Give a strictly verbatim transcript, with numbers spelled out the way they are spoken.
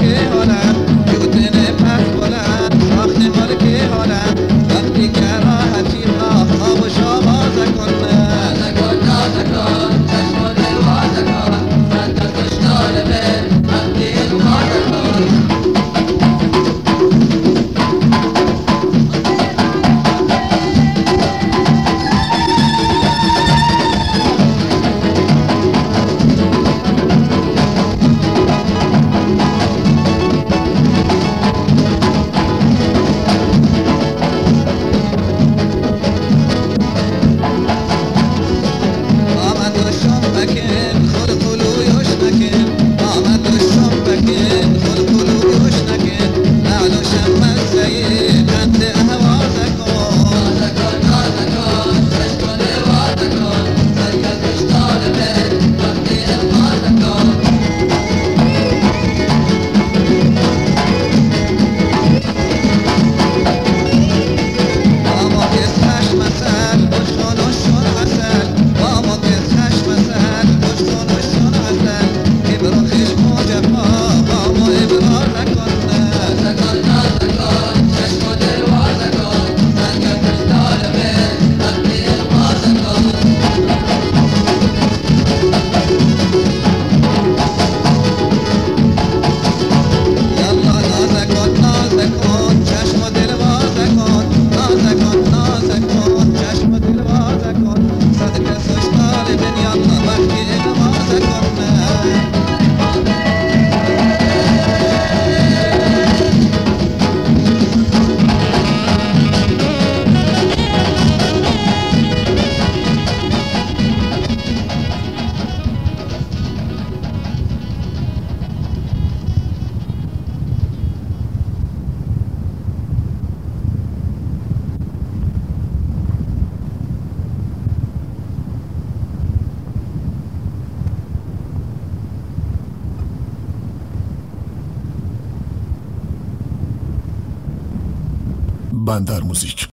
که حالم یوتن پس بلند ساخت حال که حالم وقتی که راحتی راه آب و شاب آزه کن آزه کن آزه کن چشم و دل وازه کن من تا کشتار بل وقتی رو آزه کن بندر موزیک.